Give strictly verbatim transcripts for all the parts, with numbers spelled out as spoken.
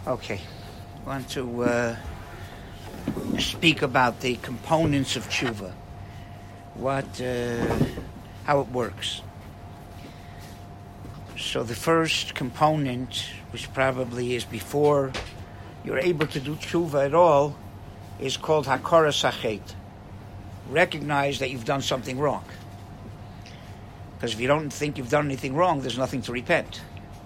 Okay, I want to uh, speak about the components of tshuva, what, uh, how it works. So the first component, which probably is before you're able to do tshuva at all, is called hakara sachet. Recognize that you've done something wrong. Because if you don't think you've done anything wrong, there's nothing to repent.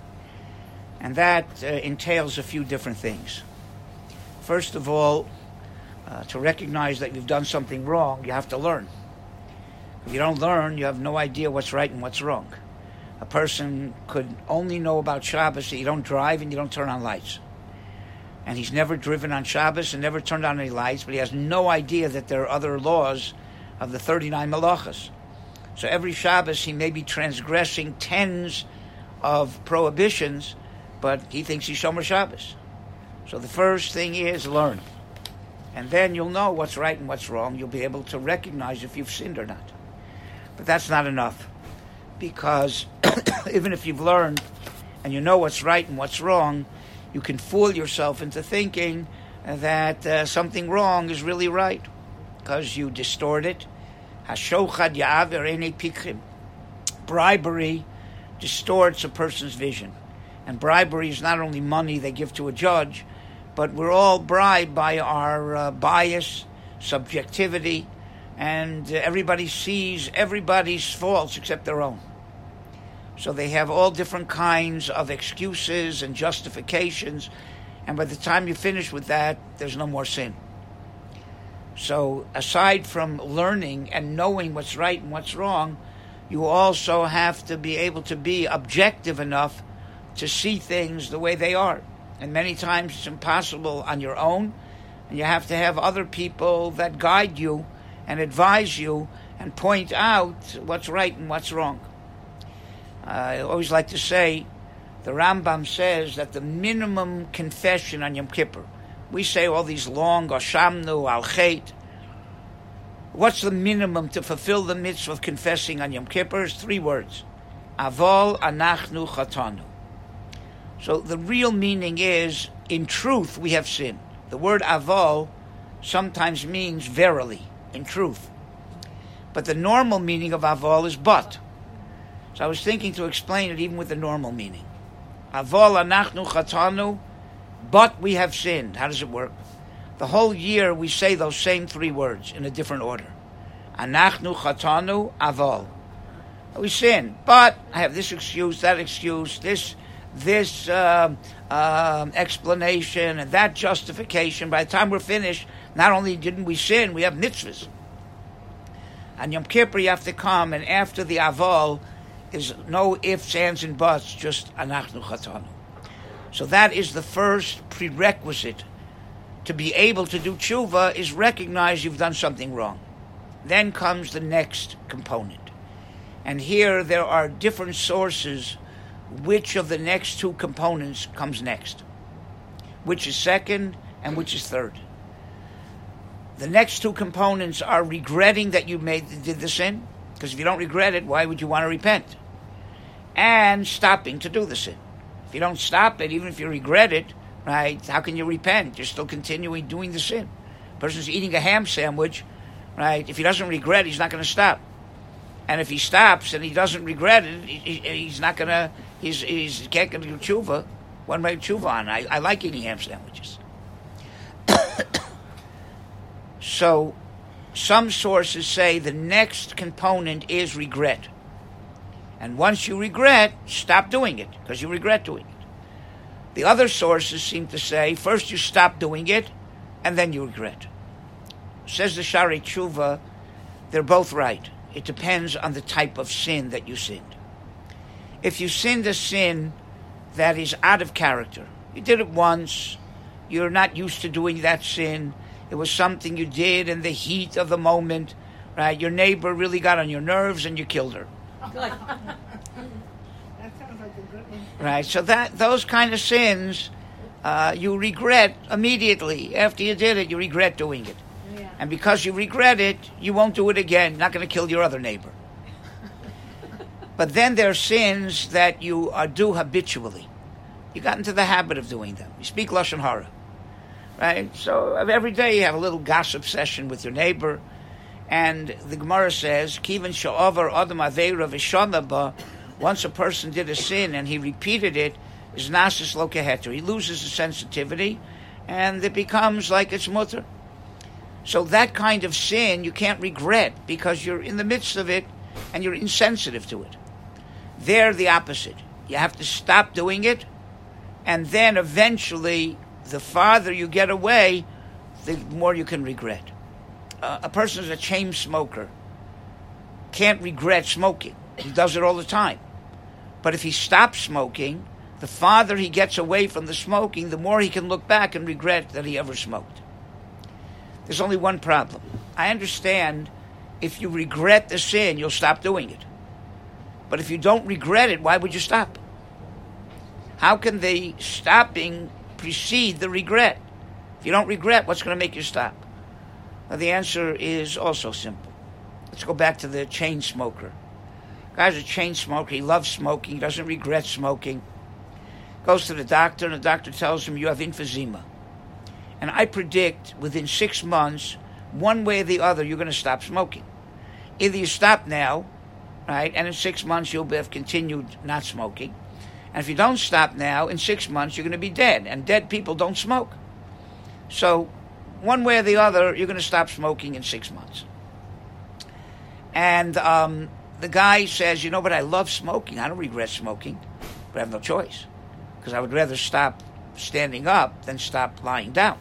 And that uh, entails a few different things. First of all, uh, to recognize that you've done something wrong, you have to learn. If you don't learn, you have no idea what's right and what's wrong. A person could only know about Shabbos that you don't drive and you don't turn on lights. And he's never driven on Shabbos and never turned on any lights, but he has no idea that there are other laws of the thirty-nine malachas. So every Shabbos he may be transgressing tens of prohibitions, but he thinks he's Shomer Shabbos. So the first thing is learn. And then you'll know what's right and what's wrong. You'll be able to recognize if you've sinned or not. But that's not enough. Because even if you've learned and you know what's right and what's wrong, you can fool yourself into thinking that uh, something wrong is really right. Because you distort it. Hashochad ya'aver einei pikrim. Bribery distorts a person's vision. And bribery is not only money they give to a judge, but we're all bribed by our uh, bias, subjectivity, and uh, everybody sees everybody's faults except their own. So they have all different kinds of excuses and justifications, and by the time you finish with that, there's no more sin. So aside from learning and knowing what's right and what's wrong, you also have to be able to be objective enough to see things the way they are. And many times it's impossible on your own, and you have to have other people that guide you and advise you and point out what's right and what's wrong. Uh, I always like to say, the Rambam says that the minimum confession on Yom Kippur, we say all these long, Ashamnu, Al Chet. What's the minimum to fulfill the mitzvah of confessing on Yom Kippur? It's three words. Avol anachnu chatanu. So the real meaning is, in truth, we have sinned. The word avol sometimes means verily, in truth. But the normal meaning of avol is but. So I was thinking to explain it even with the normal meaning. Avol anachnu chatanu, but we have sinned. How does it work? The whole year we say those same three words in a different order. Anachnu chatanu avol. We sin, but I have this excuse, that excuse, this this uh, uh, explanation and that justification. By the time we're finished, not only didn't we sin, we have mitzvahs. On Yom Kippur you have to come, and after the avol is no ifs, ands, and buts, just anachnu chatanu. So that is the first prerequisite to be able to do tshuva, is recognize you've done something wrong. Then comes the next component. And here there are different sources. Which of the next two components comes next? Which is second and which is third? The next two components are regretting that you made did the sin, because if you don't regret it, why would you want to repent? And stopping to do the sin. If you don't stop it, even if you regret it, right, how can you repent? You're still continuing doing the sin. A person's eating a ham sandwich, right? If he doesn't regret it, he's not going to stop. And if he stops and he doesn't regret it, he, he's not going to, he's, he's can't get to do tshuva. What make tshuva on? I, I like eating ham sandwiches. So, some sources say the next component is regret. And once you regret, stop doing it, because you regret doing it. The other sources seem to say, first you stop doing it, and then you regret. Says the Shari Tshuva, they're both right. It depends on the type of sin that you sinned. If you sinned a sin that is out of character, you did it once, you're not used to doing that sin, it was something you did in the heat of the moment, right? Your neighbor really got on your nerves and you killed her. That sounds like a good one. Right, so that those kind of sins, uh, you regret immediately. After you did it, you regret doing it. Yeah. And because you regret it, you won't do it again. You're not going to kill your other neighbor. But then there are sins that you uh, do habitually. You got into the habit of doing them. You speak Lashon Hara. Right? So every day you have a little gossip session with your neighbor. And the Gemara says, Kivan sha'avar adam aveira v'shana ba, once a person did a sin and he repeated it, is nasis lo keheter. He loses the sensitivity, and it becomes like it's mutter. So that kind of sin you can't regret because you're in the midst of it and you're insensitive to it. They're the opposite. You have to stop doing it, and then eventually, the farther you get away, the more you can regret. Uh, a person who's a chain smoker can't regret smoking. He does it all the time. But if he stops smoking, the farther he gets away from the smoking, the more he can look back and regret that he ever smoked. There's only one problem. I understand if you regret the sin, you'll stop doing it. But if you don't regret it, why would you stop? How can the stopping precede the regret? If you don't regret, what's going to make you stop? Well, the answer is also simple. Let's go back to the chain smoker. Guy's a chain smoker. He loves smoking. He doesn't regret smoking. Goes to the doctor, and the doctor tells him, you have emphysema. And I predict within six months, one way or the other, you're going to stop smoking. Either you stop now, right, and in six months you'll have continued not smoking. And if you don't stop now, in six months you're going to be dead. And dead people don't smoke. So, one way or the other, you're going to stop smoking in six months. And um, the guy says, you know, but I love smoking. I don't regret smoking, but I have no choice. Because I would rather stop standing up than stop lying down.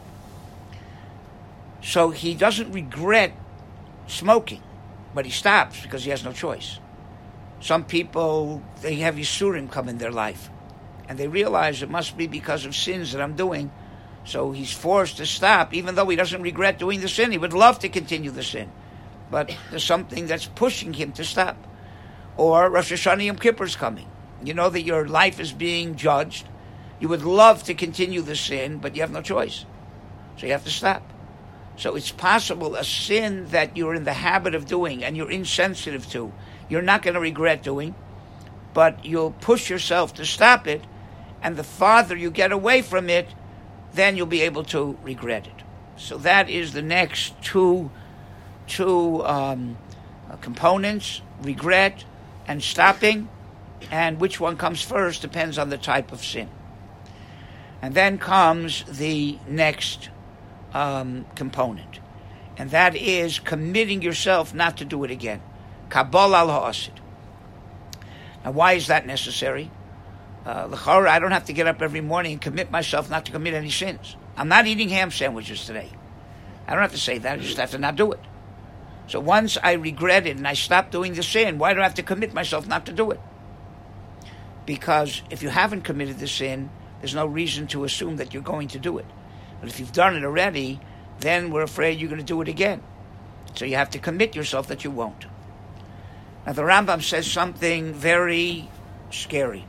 So he doesn't regret smoking, but he stops because he has no choice. Some people, they have Yisurim come in their life, and they realize it must be because of sins that I'm doing, so he's forced to stop, even though he doesn't regret doing the sin. He would love to continue the sin, but there's something that's pushing him to stop. Or Rosh Hashanah Yom Kippur is coming. You know that your life is being judged. You would love to continue the sin, but you have no choice, so you have to stop. So it's possible a sin that you're in the habit of doing and you're insensitive to, you're not going to regret doing, but you'll push yourself to stop it, and the farther you get away from it, then you'll be able to regret it. So that is the next two, two um, uh, components, regret and stopping, and which one comes first depends on the type of sin. And then comes the next um, component, and that is committing yourself not to do it again. Kabbalah al ha'asid. Now, why is that necessary? Uh, l'chora, I don't have to get up every morning and commit myself not to commit any sins. I'm not eating ham sandwiches today. I don't have to say that. I just have to not do it. So once I regret it and I stop doing the sin, why do I have to commit myself not to do it? Because if you haven't committed the sin, there's no reason to assume that you're going to do it. But if you've done it already, then we're afraid you're going to do it again. So you have to commit yourself that you won't. Now the Rambam says something very scary.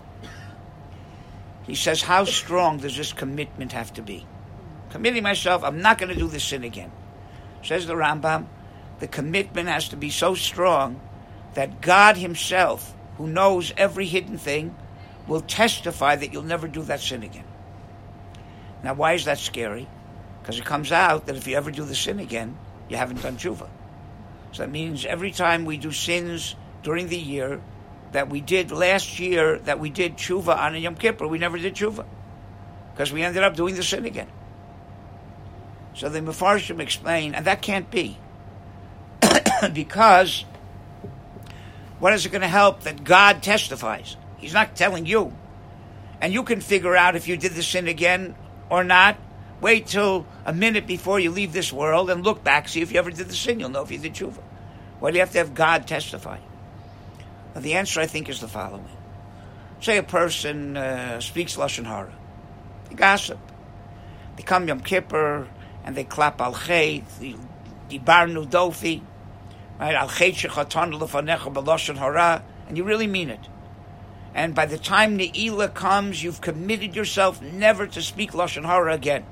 He says, how strong does this commitment have to be? Committing myself, I'm not going to do this sin again. Says the Rambam, the commitment has to be so strong that God himself, who knows every hidden thing, will testify that you'll never do that sin again. Now, why is that scary? Because it comes out that if you ever do the sin again, you haven't done tshuva. So that means every time we do sins during the year that we did last year, that we did tshuva on a Yom Kippur, we never did tshuva. Because we ended up doing the sin again. So the Mefarshim explain, and that can't be. Because what is it going to help that God testifies? He's not telling you. And you can figure out if you did the sin again or not. Wait till a minute before you leave this world and look back, see if you ever did the sin. You'll know if you did tshuva. Why do you have to have God testify? Well, the answer, I think, is the following. Say a person uh, speaks Lashon Hara. They gossip. They come Yom Kippur and they clap al chet, dibarnu dofi, right? Al chet shechatanu lefanecha b'Lashon Hara, and you really mean it. And by the time Ne'ilah comes, you've committed yourself never to speak Lashon Hara again.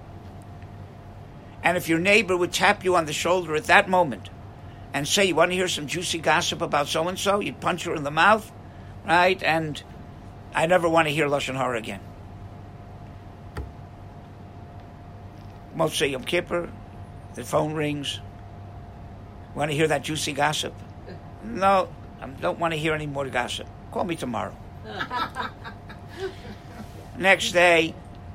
And if your neighbor would tap you on the shoulder at that moment and say, you want to hear some juicy gossip about so-and-so? You'd punch her in the mouth, right? And I never want to hear Lashon Hara again. Motzei Yom Kippur, the phone rings. Want to hear that juicy gossip? No, I don't want to hear any more gossip. Call me tomorrow. Next day,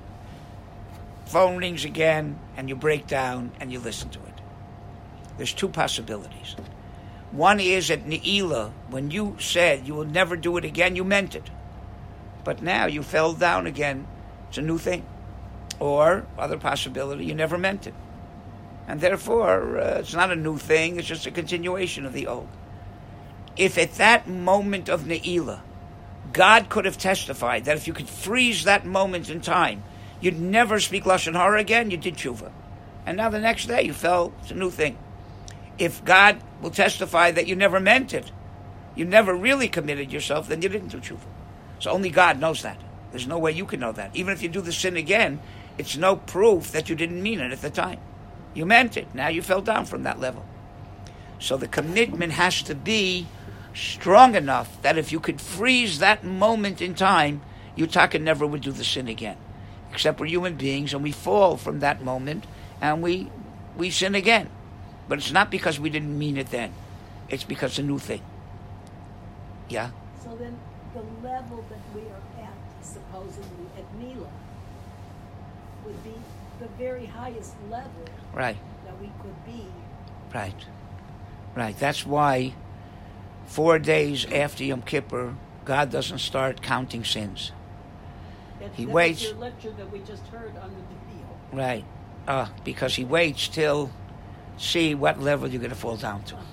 phone rings again, and you break down and you listen to it. There's two possibilities. One is at Ne'ilah, when you said you will never do it again, you meant it. But now you fell down again. It's a new thing. Or, other possibility, you never meant it. And therefore, uh, it's not a new thing, it's just a continuation of the old. If at that moment of Ne'ilah, God could have testified that if you could freeze that moment in time, you'd never speak Lashon Hara again, you did tshuva. And now the next day you fell, it's a new thing. If God will testify that you never meant it, you never really committed yourself, then you didn't do tshuva. So only God knows that. There's no way you can know that. Even if you do the sin again, it's no proof that you didn't mean it at the time. You meant it. Now you fell down from that level. So the commitment has to be strong enough that if you could freeze that moment in time, you taka never would do the sin again. Except we're human beings and we fall from that moment and we we sin again. But it's not because we didn't mean it then. It's because it's a new thing. Yeah? So then the level that we are at, supposedly, at Mila, would be the very highest level right. that we could be. Right. Right. That's why four days after Yom Kippur, God doesn't start counting sins. That, he that waits. Was your lecture that we just heard on the video. Right. Uh, because he waits till see what level you're going to fall down to.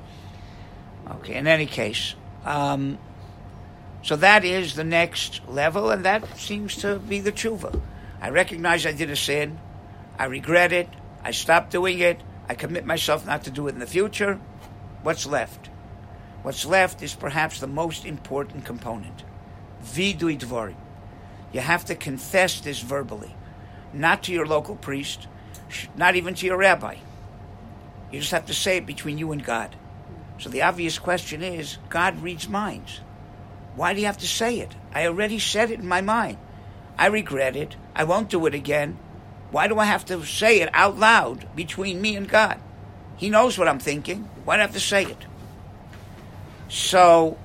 Okay. In any case, um, so that is the next level, and that seems to be the tshuva. I recognize I did a sin. I regret it. I stopped doing it. I commit myself not to do it in the future. What's left? What's left is perhaps the most important component. Vidui dvorim. You have to confess this verbally. Not to your local priest, not even to your rabbi. You just have to say it between you and God. So the obvious question is, God reads minds. Why do you have to say it? I already said it in my mind. I regret it. I won't do it again. Why do I have to say it out loud between me and God? He knows what I'm thinking. Why do I have to say it? So,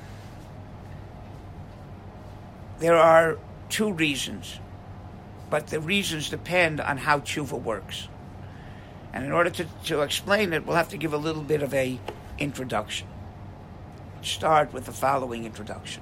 there are two reasons, but the reasons depend on how tshuva works. And in order to, to explain it, we'll have to give a little bit of a introduction. Start with the following introduction.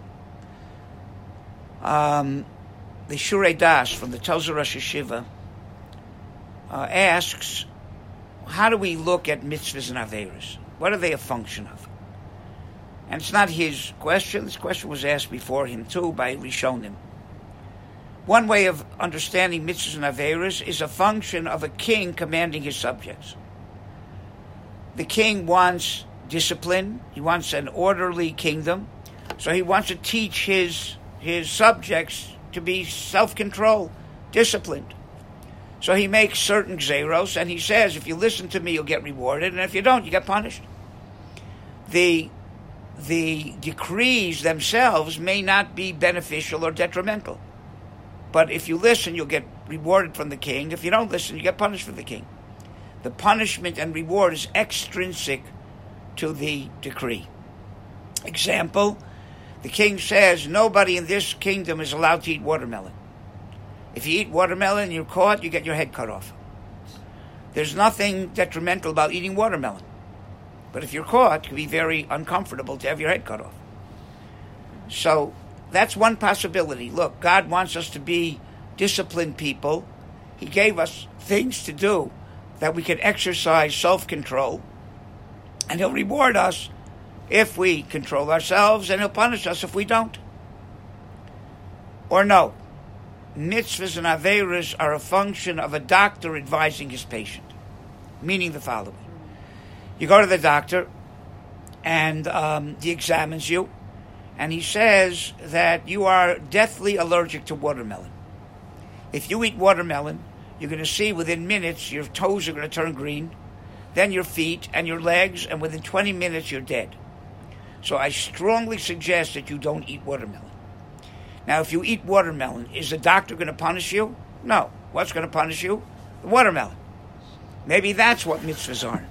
Um, the Shurei Das from the Tozer Rosh Hashiva uh, asks, how do we look at mitzvahs and averos? What are they a function of? And it's not his question. This question was asked before him too by Rishonim. One way of understanding mitzvahs and averos is a function of a king commanding his subjects. The king wants discipline. He wants an orderly kingdom. So he wants to teach his his subjects to be self-controlled, disciplined. So he makes certain gzeros, and he says, if you listen to me, you'll get rewarded, and if you don't, you get punished. The the decrees themselves may not be beneficial or detrimental. But if you listen, you'll get rewarded from the king. If you don't listen, you get punished from the king. The punishment and reward is extrinsic to the decree. Example, the king says, nobody in this kingdom is allowed to eat watermelon. If you eat watermelon and you're caught, you get your head cut off. There's nothing detrimental about eating watermelon. But if you're caught, it can be very uncomfortable to have your head cut off. So that's one possibility. Look, God wants us to be disciplined people. He gave us things to do that we can exercise self-control. And He'll reward us if we control ourselves, and He'll punish us if we don't. Or no, mitzvahs and averos are a function of a doctor advising his patient. Meaning the following. You go to the doctor, and um, he examines you, and he says that you are deathly allergic to watermelon. If you eat watermelon, you're going to see within minutes your toes are going to turn green, then your feet and your legs, and within twenty minutes you're dead. So I strongly suggest that you don't eat watermelon. Now, if you eat watermelon, is the doctor going to punish you? No. What's going to punish you? Watermelon. Maybe that's what mitzvahs are.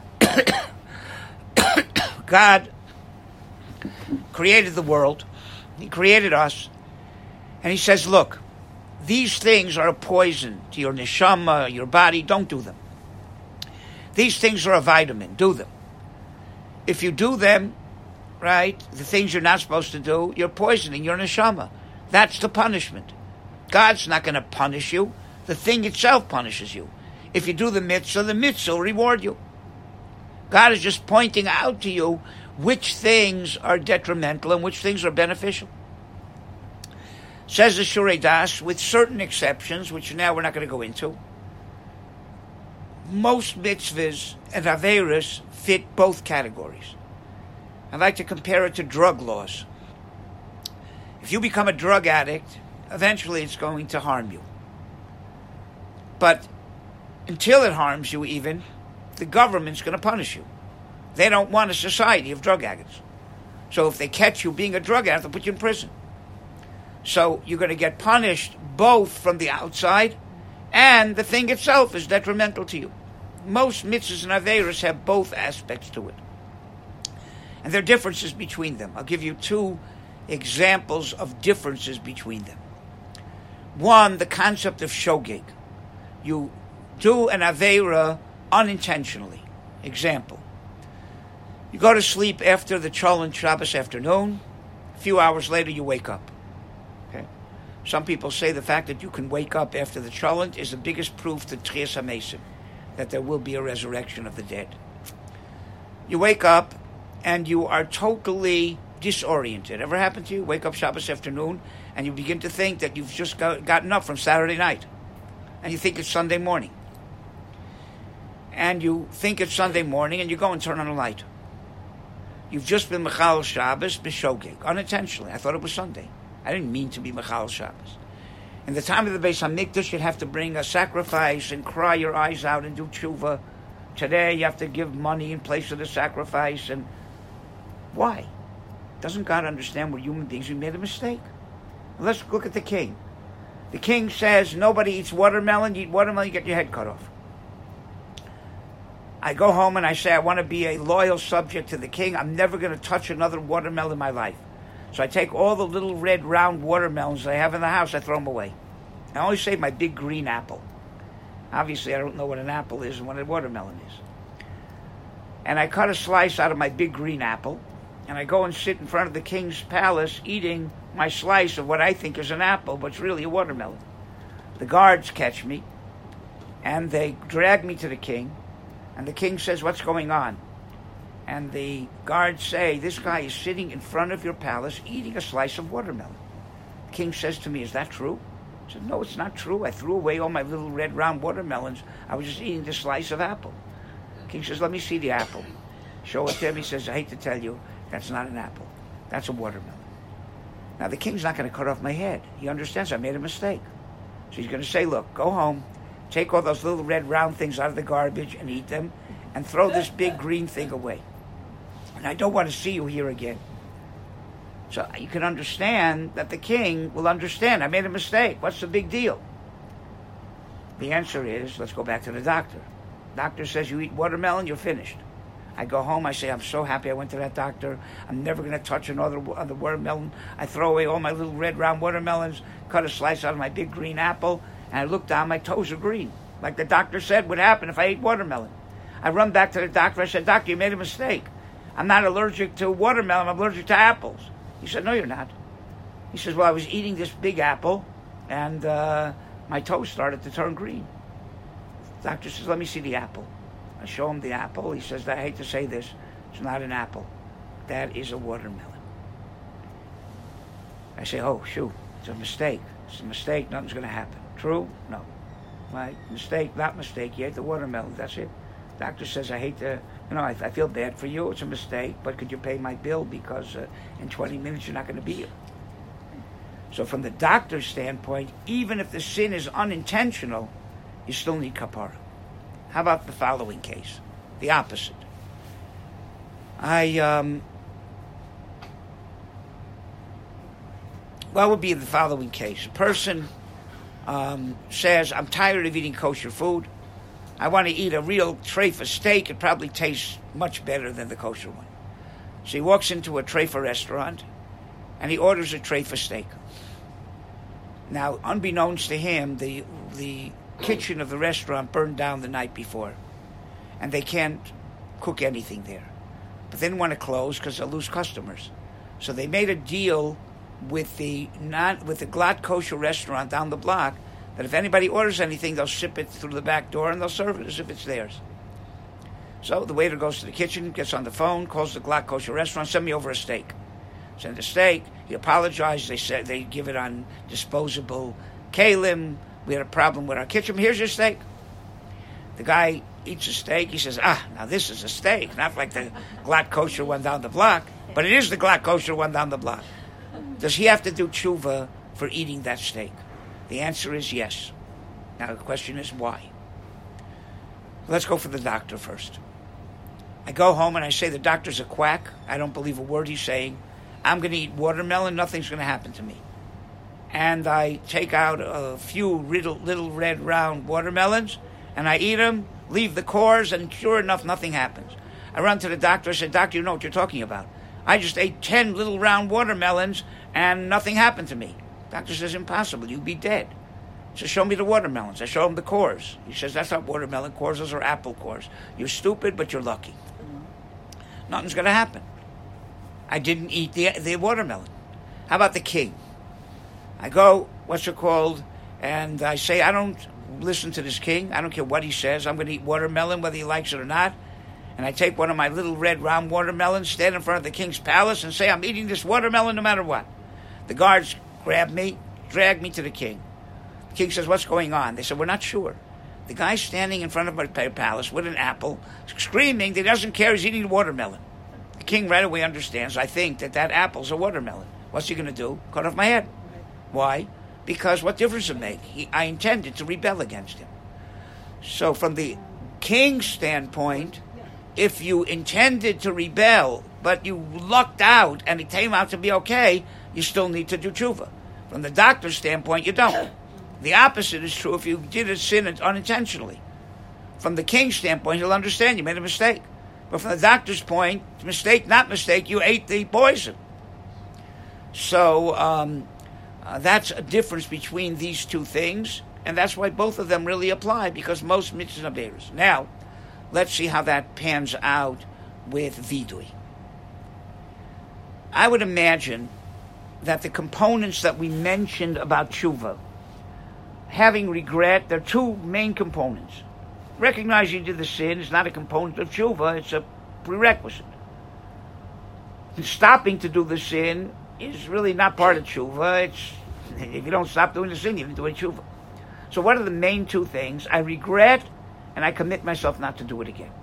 God created the world. He created us. And he says, look, these things are a poison to your neshama, your body. Don't do them. These things are a vitamin. Do them. If you do them, right, the things you're not supposed to do, you're poisoning your neshama. That's the punishment. God's not going to punish you. The thing itself punishes you. If you do the mitzvah, the mitzvah will reward you. God is just pointing out to you which things are detrimental and which things are beneficial. Says the Shurei Das, with certain exceptions, which now we're not going to go into, most mitzvahs and averos fit both categories. I'd like to compare it to drug laws. If you become a drug addict, eventually it's going to harm you. But until it harms you even, the government's going to punish you. They don't want a society of drug addicts. So if they catch you being a drug addict, they'll put you in prison. So you're going to get punished both from the outside and the thing itself is detrimental to you. Most mitzvahs and averos have both aspects to it. And there are differences between them. I'll give you two examples of differences between them. One, the concept of shogeg. You do an avera unintentionally. Example. You go to sleep after the Cholent Shabbos afternoon. A few hours later, you wake up. Okay. Some people say the fact that you can wake up after the Cholent is the biggest proof to Tchias HaMesim, that there will be a resurrection of the dead. You wake up and you are totally disoriented. Ever happened to you? Wake up Shabbos afternoon and you begin to think that you've just got, gotten up from Saturday night. And you think it's Sunday morning. And you think it's Sunday morning and you go and turn on a light. You've just been Mechal Shabbos b'shogeg, unintentionally. I thought it was Sunday. I didn't mean to be Mechal Shabbos. In the time of the Beis HaMikdash, you'd have to bring a sacrifice and cry your eyes out and do tshuva. Today, you have to give money in place of the sacrifice. And why? Doesn't God understand we're human beings? We made a mistake. Let's look at the king. The king says, nobody eats watermelon. You eat watermelon, you get your head cut off. I go home and I say, I want to be a loyal subject to the king. I'm never going to touch another watermelon in my life. So I take all the little red round watermelons that I have in the house, I throw them away. I only save my big green apple. Obviously, I don't know what an apple is and what a watermelon is. And I cut a slice out of my big green apple, and I go and sit in front of the king's palace eating my slice of what I think is an apple, but it's really a watermelon. The guards catch me, and they drag me to the king, and the king says, what's going on? And the guards say, this guy is sitting in front of your palace eating a slice of watermelon. The king says to me, is that true? I said, no, it's not true. I threw away all my little red round watermelons. I was just eating this slice of apple. The king says, let me see the apple. Show it to him. He says, I hate to tell you, that's not an apple. That's a watermelon. Now, the king's not going to cut off my head. He understands I made a mistake. So he's going to say, look, go home, take all those little red round things out of the garbage and eat them, and throw this big green thing away. And I don't want to see you here again. So you can understand that the king will understand. I made a mistake. What's the big deal? The answer is, let's go back to the doctor. Doctor says you eat watermelon, you're finished. I go home, I say, I'm so happy I went to that doctor. I'm never going to touch another, another watermelon. I throw away all my little red round watermelons, cut a slice out of my big green apple, and I look down, my toes are green. Like the doctor said would happen if I ate watermelon. I run back to the doctor. I said, doctor, you made a mistake. I'm not allergic to watermelon. I'm allergic to apples. He said, no, you're not. He says, well, I was eating this big apple, and uh, my toes started to turn green. The doctor says, let me see the apple. I show him the apple. He says, I hate to say this, it's not an apple. That is a watermelon. I say, oh, shoot, it's a mistake. It's a mistake. Nothing's going to happen. True? No. Right? Mistake, not mistake. You ate the watermelon. That's it. Doctor says, I hate to, you know, I, I feel bad for you. It's a mistake, but could you pay my bill because uh, in twenty minutes you're not going to be here. So from the doctor's standpoint, even if the sin is unintentional, you still need kapara. How about the following case? The opposite. I, um, what would be the following case? A person um, says, I'm tired of eating kosher food. I want to eat a real treifa steak. It probably tastes much better than the kosher one. So he walks into a treifa restaurant, and he orders a treifa steak. Now, unbeknownst to him, the the kitchen of the restaurant burned down the night before, and they can't cook anything there. But they didn't want to close because they'll lose customers. So they made a deal with the non, with the Glatt Kosher restaurant down the block that if anybody orders anything, they'll ship it through the back door and they'll serve it as if it's theirs. So the waiter goes to the kitchen, gets on the phone, calls the Glatt Kosher restaurant, send me over a steak. Send a steak. He apologized. They said they give it on disposable kalim. We had a problem with our kitchen. Here's your steak. The guy eats a steak. He says, ah, now this is a steak, not like the Glatt Kosher one down the block, but it is the Glatt Kosher one down the block. Does he have to do tshuva for eating that steak? The answer is yes. Now the question is why? Let's go for the doctor first. I go home and I say the doctor's a quack. I don't believe a word he's saying. I'm going to eat watermelon. Nothing's going to happen to me. And I take out a few little, little red round watermelons and I eat them, leave the cores, and sure enough, nothing happens. I run to the doctor. I say, doctor, you know what you're talking about. I just ate ten little round watermelons and nothing happened to me. Doctor says, impossible. You'd be dead. He says, show me the watermelons. I show him the cores. He says, that's not watermelon cores. Those are apple cores. You're stupid, but you're lucky. Mm-hmm. Nothing's going to happen. I didn't eat the the watermelon. How about the king? I go, what's it called, and I say, I don't listen to this king. I don't care what he says. I'm going to eat watermelon whether he likes it or not. And I take one of my little red round watermelons, stand in front of the king's palace and say, I'm eating this watermelon no matter what. The guards grab me, drag me to the king. The king says, what's going on? They said, we're not sure. The guy's standing in front of my palace with an apple, screaming that he doesn't care, he's eating watermelon. The king right away understands, I think, that that apple's a watermelon. What's he going to do? Cut off my head. Why? Because what difference does it make? He, I intended to rebel against him. So from the king's standpoint, if you intended to rebel, but you lucked out and it came out to be okay, you still need to do tshuva. From the doctor's standpoint, you don't. The opposite is true if you did a sin unintentionally. From the king's standpoint, he'll understand you made a mistake. But from the doctor's point, mistake, not mistake, you ate the poison. So um, uh, that's a difference between these two things, and that's why both of them really apply, because most mitzvahs are beirus. Now, let's see how that pans out with vidui. I would imagine that the components that we mentioned about tshuva, having regret, there are two main components. Recognizing you did the sin is not a component of tshuva, it's a prerequisite. Stopping to do the sin is really not part of tshuva. It's, if you don't stop doing the sin, you didn't do any tshuva. So what are the main two things? I regret and I commit myself not to do it again.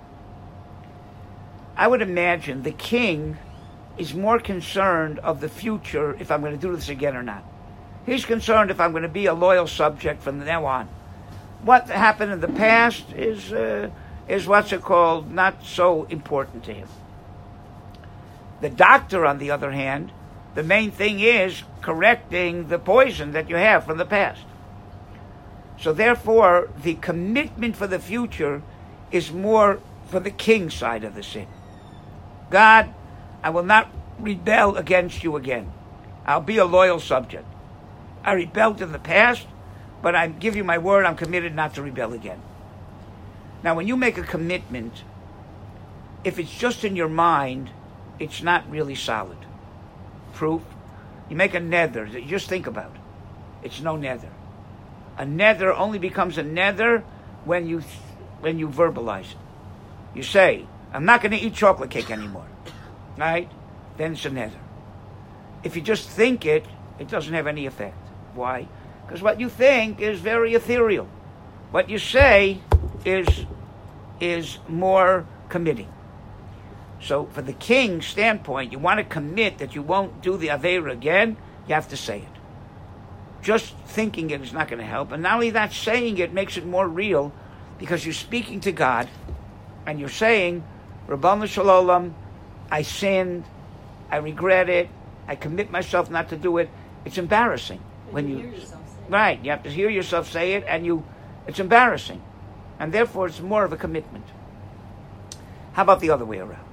I would imagine the king is more concerned of the future, if I'm going to do this again or not. He's concerned if I'm going to be a loyal subject from now on. What happened in the past is, uh, is what's it called, not so important to him. The doctor, on the other hand, the main thing is correcting the poison that you have from the past. So therefore, the commitment for the future is more for the king's side of the sin. God, I will not rebel against you again. I'll be a loyal subject. I rebelled in the past, but I give you my word, I'm committed not to rebel again. Now, when you make a commitment, if it's just in your mind, it's not really solid. Proof? You make a nether that you just think about. It's no nether. A nether only becomes a nether when you when you verbalize it. You say, I'm not going to eat chocolate cake anymore. Right? Then it's a nether. If you just think it, it doesn't have any effect. Why? Because what you think is very ethereal. What you say is is more committing. So for the king's standpoint, you want to commit that you won't do the Aveira again, you have to say it. Just thinking it is not going to help. And not only that, saying it makes it more real, because you're speaking to God and you're saying, Rabbanu Shalom, I sinned, I regret it, I commit myself not to do it. It's embarrassing. But when you you hear yourself say Right, you have to hear yourself say it, and you, it's embarrassing. And therefore, it's more of a commitment. How about the other way around?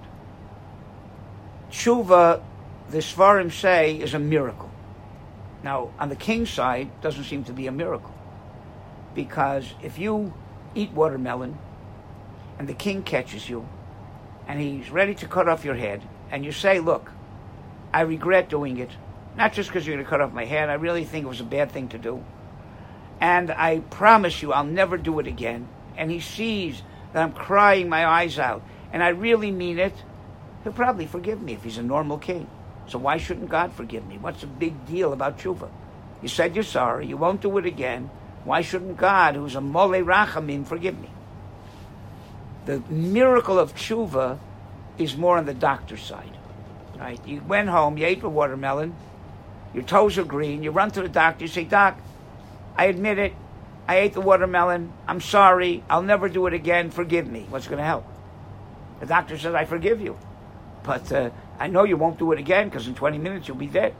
Tshuva, the Sfarim say, is a miracle. Now, on the king's side, it doesn't seem to be a miracle. Because if you eat watermelon, and the king catches you, and he's ready to cut off your head, and you say, look, I regret doing it, not just because you're going to cut off my head, I really think it was a bad thing to do, and I promise you I'll never do it again, and he sees that I'm crying my eyes out, and I really mean it, he'll probably forgive me if he's a normal king. So why shouldn't God forgive me? What's the big deal about tshuva? You said you're sorry, you won't do it again. Why shouldn't God, who's a molei rachamim, forgive me? The miracle of tshuva is more on the doctor's side. Right? You went home, you ate the watermelon, your toes are green, you run to the doctor, you say, Doc, I admit it, I ate the watermelon, I'm sorry, I'll never do it again, forgive me. What's going to help? The doctor says, I forgive you, but uh, I know you won't do it again because in twenty minutes you'll be dead.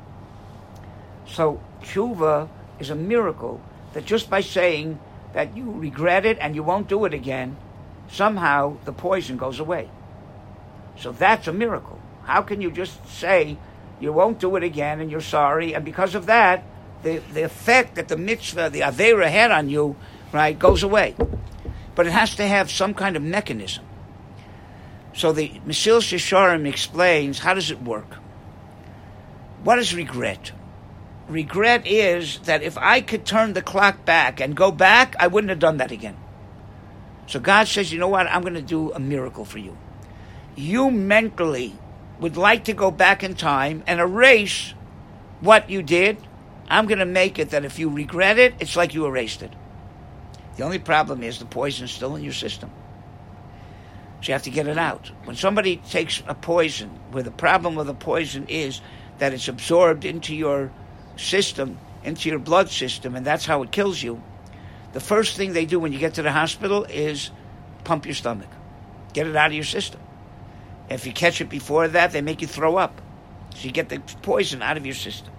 So tshuva is a miracle that just by saying that you regret it and you won't do it again, somehow the poison goes away. So that's a miracle. How can you just say you won't do it again and you're sorry, and because of that, the, the effect that the mitzvah, the aveira had on you, right, goes away. But it has to have some kind of mechanism. So the Mesilas Yesharim explains, how does it work? What is regret? Regret is that if I could turn the clock back and go back, I wouldn't have done that again. So God says, you know what, I'm going to do a miracle for you. You mentally would like to go back in time and erase what you did. I'm going to make it that if you regret it, it's like you erased it. The only problem is the poison's still in your system. So you have to get it out. When somebody takes a poison, where the problem with the poison is that it's absorbed into your system, into your blood system, and that's how it kills you, the first thing they do when you get to the hospital is pump your stomach. Get it out of your system. If you catch it before that, they make you throw up. So you get the poison out of your system.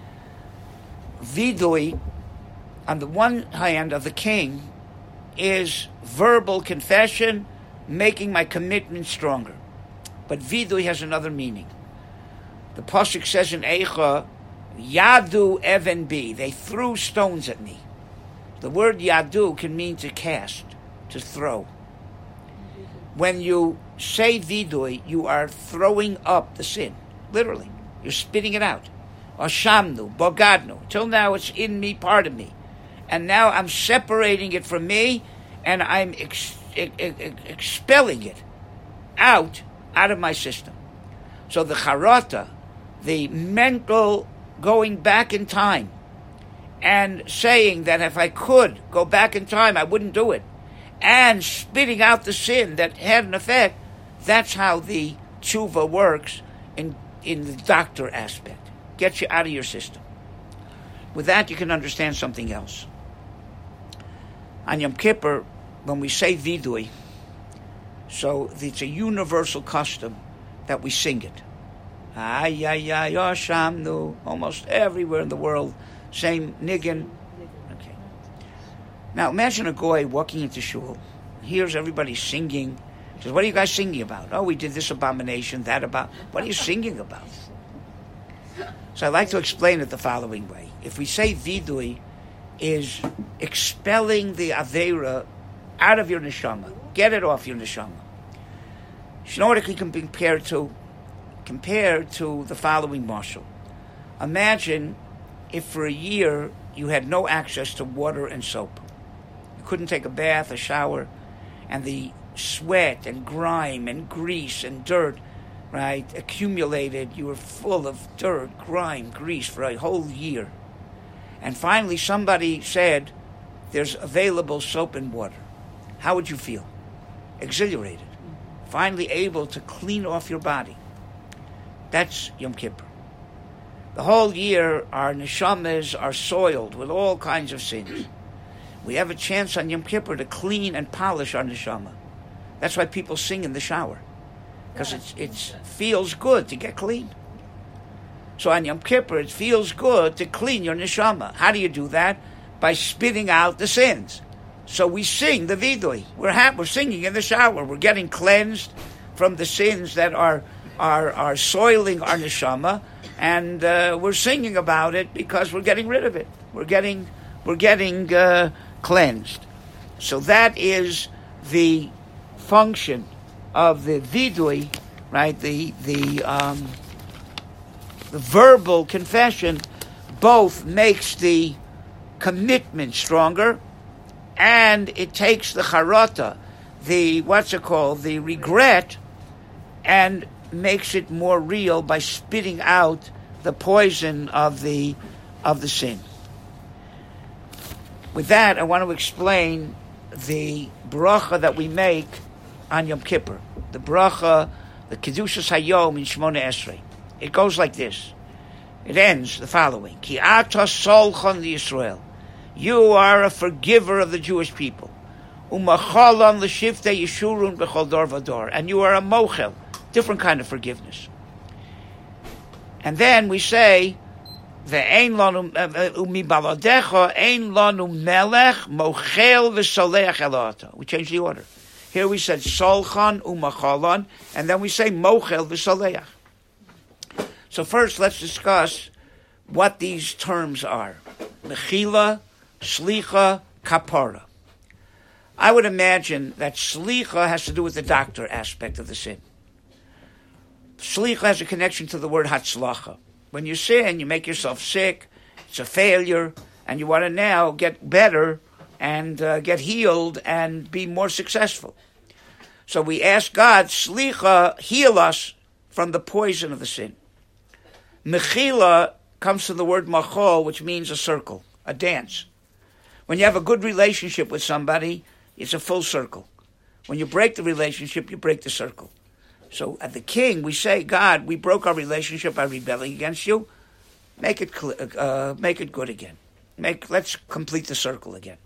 Vidui, on the one hand of the king, is verbal confession, making my commitment stronger. But vidui has another meaning. The pasuk says in Eicha, Yadu even bi. They threw stones at me. The word yadu can mean to cast, to throw. When you say vidui, you are throwing up the sin. Literally. You're spitting it out. Ashamnu, bogadnu. Till now it's in me, part of me. And now I'm separating it from me, and I'm ex- ex- ex- expelling it out, out of my system. So the charata, the mental going back in time, and saying that if I could go back in time, I wouldn't do it, and spitting out the sin that had an effect, that's how the tshuva works in, in the doctor aspect. Gets you out of your system. With that, you can understand something else. On Yom Kippur, when we say vidui, so it's a universal custom that we sing it. Ay, ay, ay, Yoshamnu, almost everywhere in the world, same niggin. Okay. Now imagine a goy walking into shul, hears everybody singing, says, what are you guys singing about? Oh, we did this abomination, that about. What are you singing about? So I'd like to explain it the following way. If we say vidui is expelling the aveira out of your neshama, get it off your neshama. You know what it can be compared to? Compared to the following marshal. Imagine if for a year you had no access to water and soap. You couldn't take a bath, a shower, and the sweat and grime and grease and dirt, right, accumulated. You were full of dirt, grime, grease for a whole year. And finally somebody said, there's available soap and water. How would you feel? Exhilarated. Finally able to clean off your body. That's Yom Kippur. The whole year our neshamas are soiled with all kinds of sins. We have a chance on Yom Kippur to clean and polish our neshama. That's why people sing in the shower. Because it's it feels good to get clean. So on Yom Kippur, it feels good to clean your neshama. How do you do that? By spitting out the sins. So we sing the vidui. We're ha- we're singing in the shower. We're getting cleansed from the sins that are are are soiling our neshama, and uh, we're singing about it because we're getting rid of it. We're getting we're getting uh, cleansed. So that is the function of the vidui, right? The the um, the verbal confession both makes the commitment stronger, and it takes the charata, the what's it called, the regret, and makes it more real by spitting out the poison of the of the sin. With that, I want to explain the bracha that we make on Yom Kippur. The bracha, the Kedushas Hayom in Shmona Esrei. It goes like this. It ends the following: Ki ata solchon Yisrael. You are a forgiver of the Jewish people. Umachalon l'shivtei yeshurun b'chol dor v'dor. And you are a mochel, different kind of forgiveness. And then we say, Ve'ein lanu umibaladecha ein lanu melech mochel v'soleach elata. We change the order. Here we said solchan umachalon, and then we say mochel v'soleach. So first, let's discuss what these terms are: mechila, slicha, kapara. I would imagine that slicha has to do with the doctor aspect of the sin. Slicha has a connection to the word hatzlacha. When you sin, you make yourself sick, it's a failure, and you want to now get better and uh, get healed and be more successful. So we ask God, slicha, heal us from the poison of the sin. Mechila comes from the word machol, which means a circle, a dance. When you have a good relationship with somebody, it's a full circle. When you break the relationship, you break the circle. So at the king, we say, God, we broke our relationship by rebelling against you. Make it uh, make it good again. Make let's complete the circle again.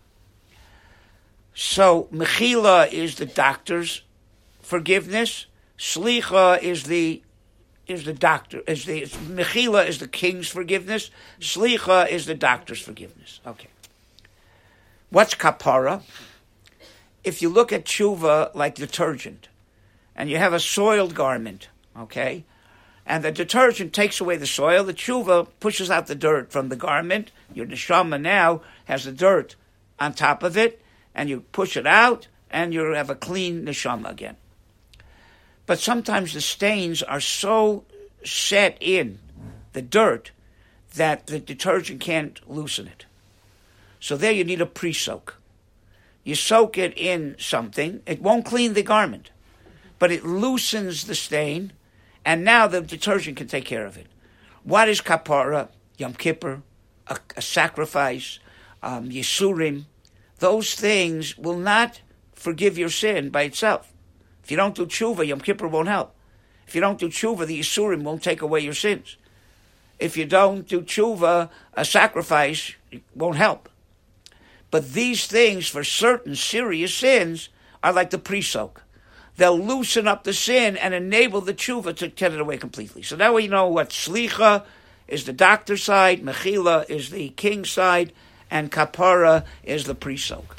So mechila is the doctor's forgiveness. Slicha is the is the doctor is the mechila is the king's forgiveness. Slicha is the doctor's forgiveness. Okay. What's kapara? If you look at tshuva like detergent, and you have a soiled garment, okay, and the detergent takes away the soil, the tshuva pushes out the dirt from the garment. Your neshama now has the dirt on top of it, and you push it out, and you have a clean neshama again. But sometimes the stains are so set in the dirt that the detergent can't loosen it. So there you need a pre-soak. You soak it in something. It won't clean the garment, but it loosens the stain, and now the detergent can take care of it. What is kapara? Yom Kippur, a, a sacrifice, um, Yisurim. Those things will not forgive your sin by itself. If you don't do tshuva, Yom Kippur won't help. If you don't do tshuva, the Yisurim won't take away your sins. If you don't do tshuva, a sacrifice won't help. But these things, for certain serious sins, are like the pre-soak. They'll loosen up the sin and enable the tshuva to get it away completely. So now we know what slicha is the doctor's side, mechila is the king's side, and kapara is the pre-soak.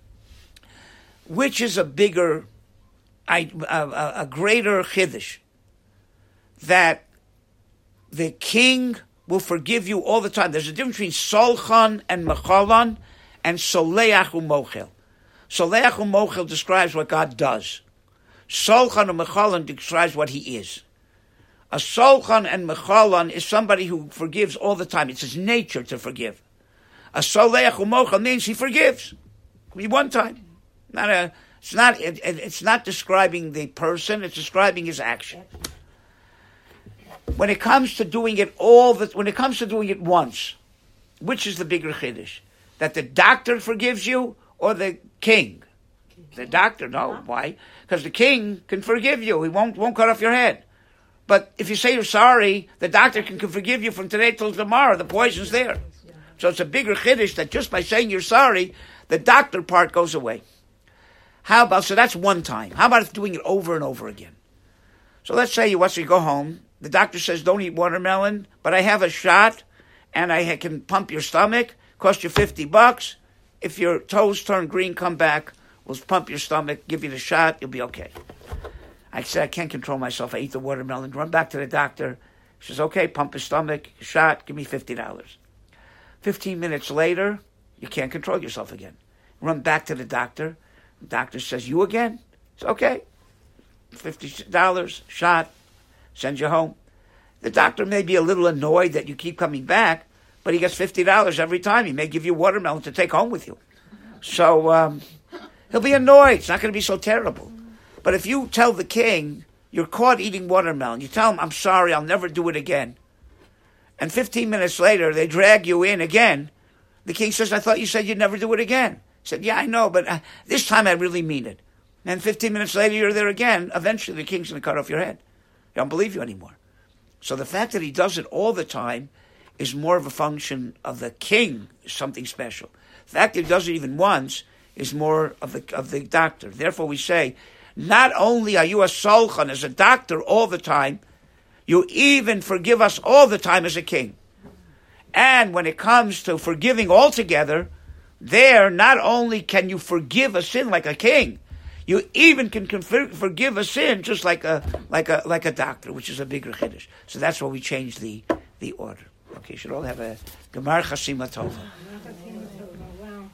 Which is a bigger, a, a, a greater chiddush? That the king will forgive you all the time. There's a difference between solchan and mechalan, and soleach u'mochel. Soleach u'mochel describes what God does. Solchan and mechalan describes what He is. A solchan and mechalan is somebody who forgives all the time. It's his nature to forgive. A soleach u'mochel means he forgives. Be one time. Not a. It's not. It, it's not describing the person. It's describing his action. When it comes to doing it all, the, when it comes to doing it once, which is the bigger chiddush? That the doctor forgives you or the king? The doctor, no. Why? Because the king can forgive you. He won't won't cut off your head. But if you say you're sorry, the doctor can, can forgive you from today till tomorrow. The poison's there. So it's a bigger chiddush that just by saying you're sorry, the doctor part goes away. How about, so that's one time. How about doing it over and over again? So let's say you once you go home the doctor says don't eat watermelon, but I have a shot, and I can pump your stomach. Cost you fifty bucks. If your toes turn green, come back. We'll pump your stomach, give you the shot. You'll be okay. I said I can't control myself. I eat the watermelon. Run back to the doctor. He says okay, pump his stomach, shot. Give me fifty dollars. Fifteen minutes later, you can't control yourself again. Run back to the doctor. The doctor says you again. It's okay. Fifty dollars shot. Send you home. The doctor may be a little annoyed that you keep coming back, but he gets fifty dollars every time. He may give you watermelon to take home with you. So um, he'll be annoyed. It's not going to be so terrible. But if you tell the king you're caught eating watermelon, you tell him, I'm sorry, I'll never do it again. And fifteen minutes later, they drag you in again. The king says, I thought you said you'd never do it again. He said, yeah, I know, but uh, this time I really mean it. And fifteen minutes later, you're there again. Eventually, the king's going to cut off your head. He don't believe you anymore. So the fact that he does it all the time is more of a function of the king, something special. The fact that he does it even once is more of the of the doctor. Therefore, we say, not only are you a solchan, as a doctor all the time, you even forgive us all the time as a king. And when it comes to forgiving altogether, there not only can you forgive a sin like a king, you even can confer- forgive a sin just like a like a like a doctor, which is a bigger chiddush. So that's why we changed the the order. Okay, you should all have a Gemar Chasima Tova.